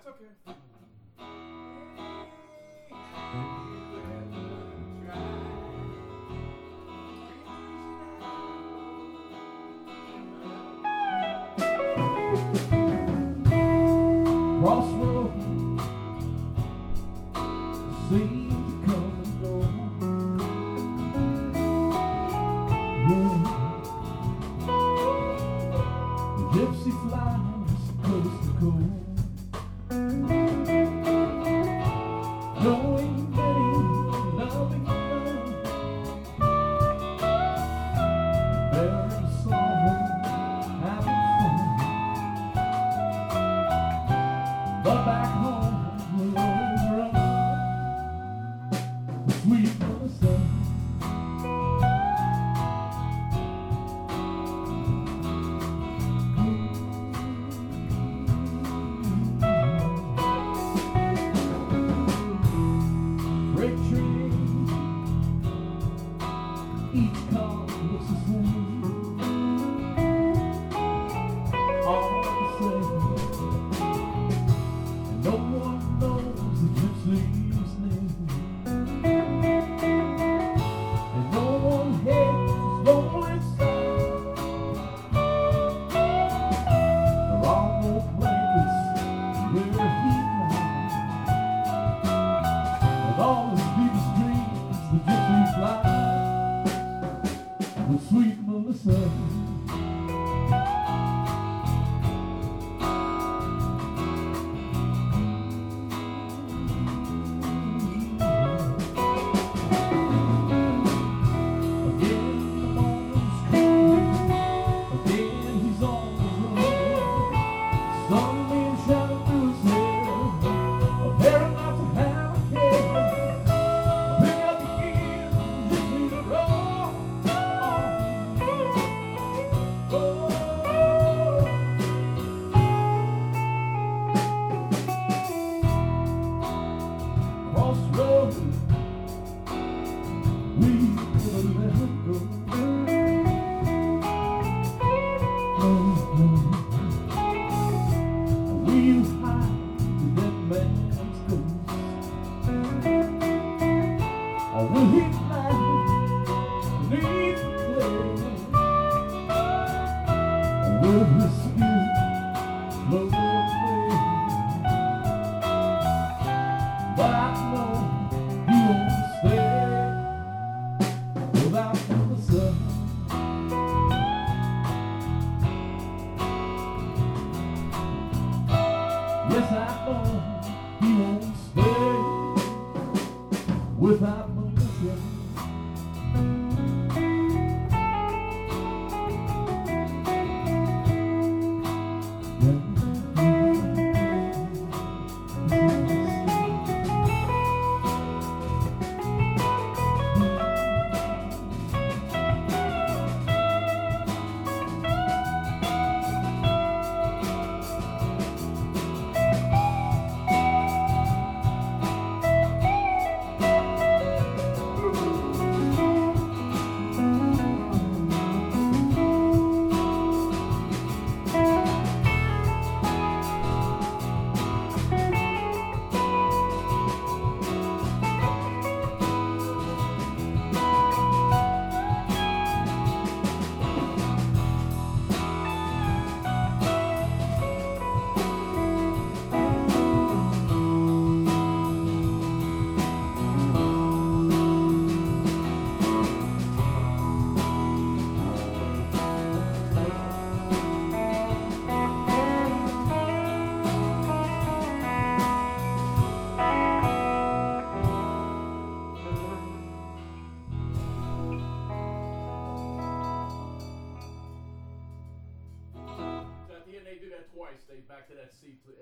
That's okay. Crossroad seems to come and go. Yeah. The gypsy flies coast to coast. Knowing many, loving none, bearing sorrow, having fun. But back home, we'll always run the sweet Melissa. Freight train, each car looks the same, all the same. And no one knows the gypsy's name, and no one hates his lonely sound. There are no blankets where he lies, with all his deepest dreams the gypsy flies with sweet Melissa. Crossroad, we never let her go. We'll hide the dead man's ghost, or will he lie beneath the clay, or will his spirit float away? But I know he won't stay without Melissa. Yes, I know he won't stay without Melissa. They do that twice. They back to that C.